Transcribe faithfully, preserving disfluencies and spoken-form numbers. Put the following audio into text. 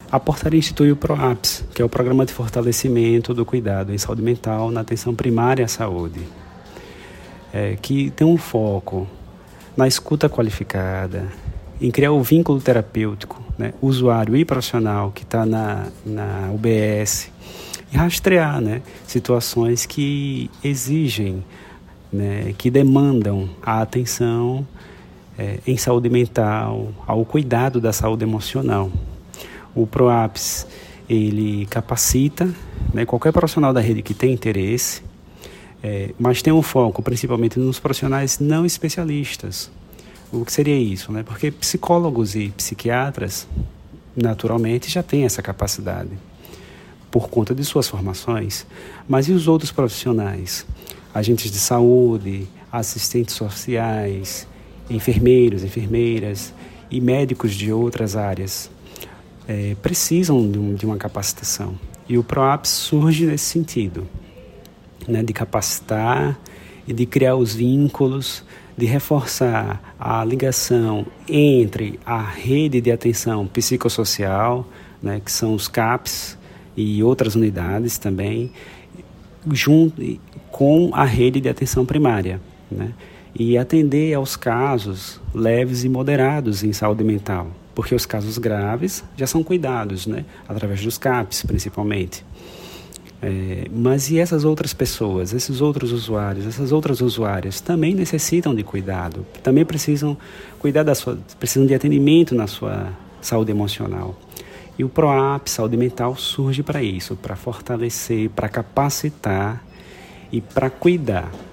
a portaria institui o PROAPS, que é o Programa de Fortalecimento do Cuidado em Saúde Mental na Atenção Primária à Saúde, é, que tem um foco na escuta qualificada, em criar o vínculo terapêutico, né, usuário e profissional que está na, na U B S, e rastrear, né, situações que exigem, né, que demandam a atenção é, em saúde mental, ao cuidado da saúde emocional. O PROAPS, ele capacita, né, qualquer profissional da rede que tem interesse, é, mas tem um foco principalmente nos profissionais não especialistas. O que seria isso, né? Porque psicólogos e psiquiatras, naturalmente, já têm essa capacidade, por conta de suas formações. Mas e os outros profissionais? Agentes de saúde, assistentes sociais, enfermeiros, enfermeiras e médicos de outras áreas é, precisam de, um, de uma capacitação. E o PROAPS surge nesse sentido, né? De capacitar e de criar os vínculos, de reforçar a ligação entre a rede de atenção psicossocial, né, que são os CAPs e outras unidades também, junto com a rede de atenção primária, né, e atender aos casos leves e moderados em saúde mental, porque os casos graves já são cuidados, né, através dos CAPs principalmente. É, mas e essas outras pessoas, esses outros usuários, essas outras usuárias também necessitam de cuidado, também precisam cuidar da sua, precisam de atendimento na sua saúde emocional. E o PROAPS, saúde mental, surge para isso, para fortalecer, para capacitar e para cuidar.